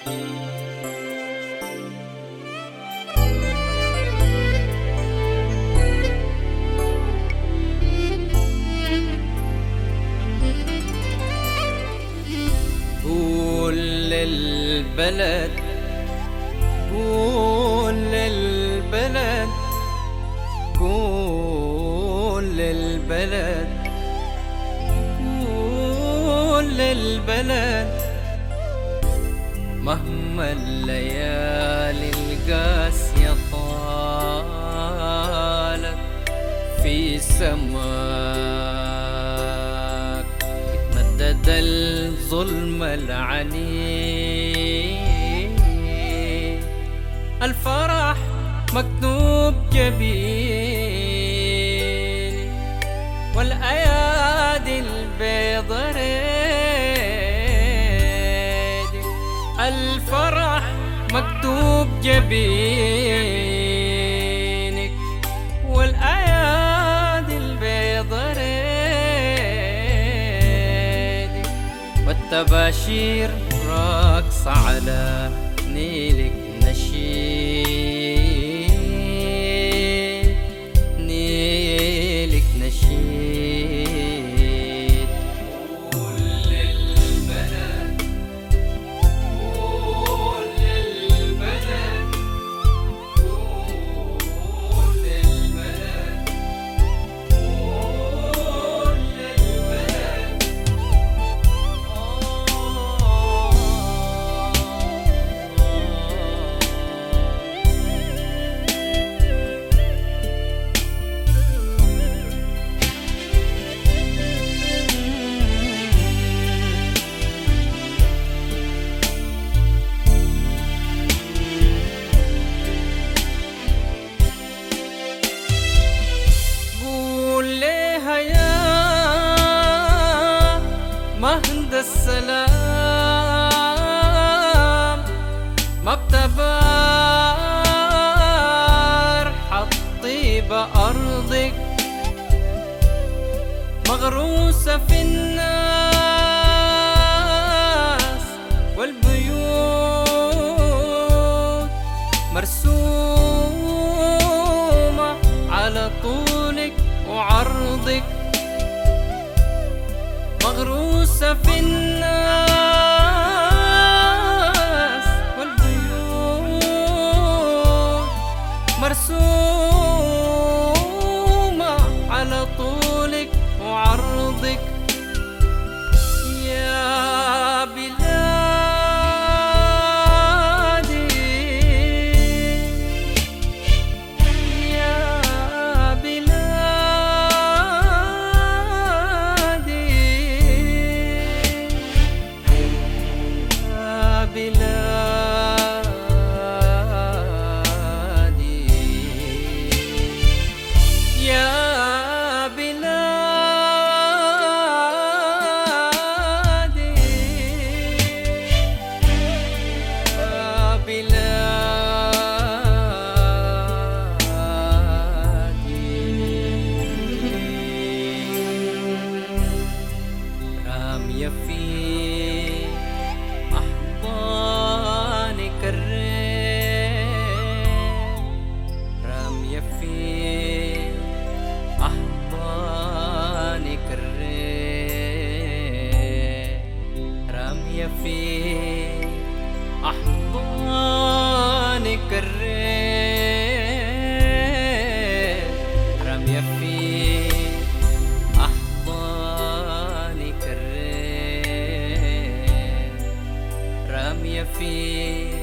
قول للبلد، قول للبلد، قول للبلد، قول للبلد، مهما الليالي القاسية طالت في سماك، يتمدد الظلم العنيف، الفرح مكتوب جبيني والأيادي البيض ريدي، الفرح مكتوب جبينك والأيادي البيض ريدي، والتباشير راقصة على نيلك نشيد، نيلك نشيد. قول للبلد، قول للبلد، قول للبلد، قول للبلد. مهد السلام ما بتبار حطيبة أرضك، مغروسة في الناس والبيوت، مرسومة على طولك وعرضك، مغروسة في الناس والبيوت، مرسومة على طولك وعرضك. يا بلادي، يا بلادي، يا بلادي، يا بلادي، يا بلادي. رامية في أحضانك الريح، رامية في أحضانك الريح، رامية في أحضانك الريح، رامية في أحضانك الريح، رامية في